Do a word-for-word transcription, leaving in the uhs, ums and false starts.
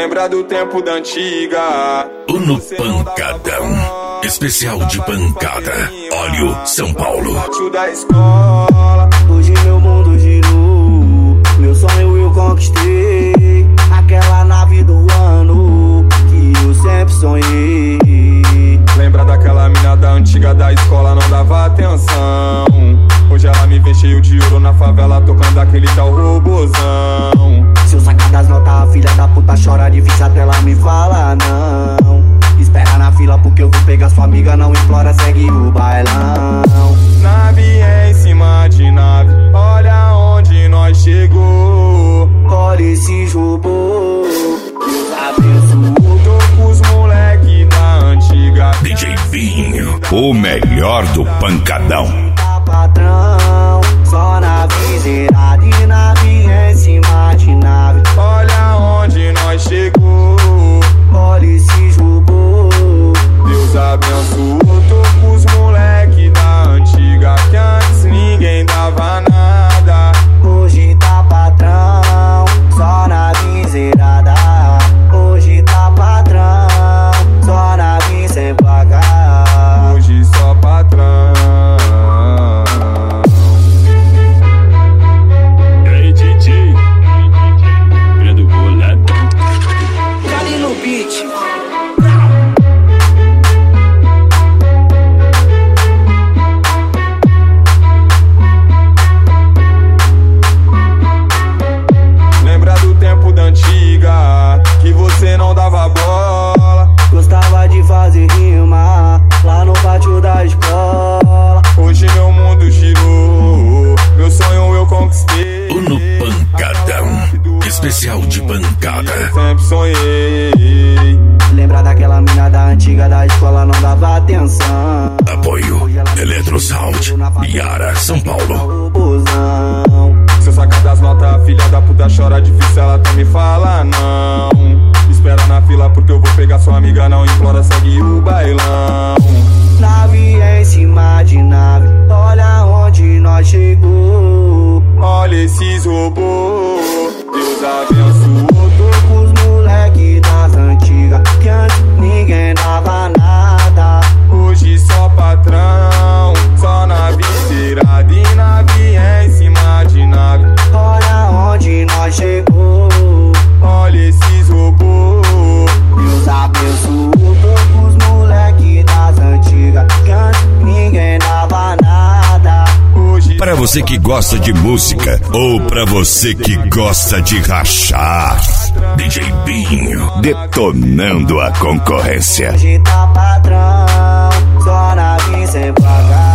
Lembra do tempo da antiga. Uno Pancadão, especial de pancada. Óleo São Paulo. Da escola. Hoje meu mundo girou, meu sonho eu conquistei. Aquela nave do ano que eu sempre sonhei. Lembra daquela mina da antiga da escola, não dava atenção. Hoje ela me vê cheio de ouro na favela, tocando aquele tal robozão. Se eu sacar das notas, a filha da puta chora de vista até ela me fala não. Espera na fila porque eu vou pegar sua amiga, não implora, segue o bailão. Nave é em cima de nave, olha onde nós chegou. Olha esses robôs, Deus abençoou. Tô com os moleque da antiga. D J Vinho, o melhor do pancadão. Tá patrão, só nave zerada e nave em cima de nave. Olha onde nós chegou. Olha esses robôs, Deus abençoou. Tô com os moleque da antiga, que antes ninguém dava nada. hoje tá patrão, só nave zerada. Hoje tá patrão, só nave sem placa. Hoje só patrão. Ei, D J, Pedro Bolado. Cali no beat. Lembra do tempo da antiga, que você não dava bola. Gostava de fazer rima lá no pátio da escola. Hoje meu mundo girou, meu sonho eu conquistei. Uno Pancadão, especial de pancada. Sempre sonhei. Lembra daquela mina da antiga da escola, não dava atenção. Apoio Eletrosound, Yara, São Paulo. Robozão. Se eu sacar das notas, a filha da puta chora difícil, ela tá me fala não. Espera na fila porque eu vou pegar sua amiga, não implora, segue o bailão. Nave em cima de nave, olha onde nós chegou. Olha esses robôs, Deus abençoou. Tô com os moleque das antigas, que antes ninguém dava nada. Hoje só patrão, só nave zerada e nave em cima de nave. Olha onde nós chegou. Olha esses robôs. Deus abençoou. Tô com os moleque das antigas, que antes ninguém dava nada. Hoje Para você que gosta de música ou para você que gosta de rachar, D J Vinho detonando a concorrência. Hoje tá patrão, só nave sem pagar.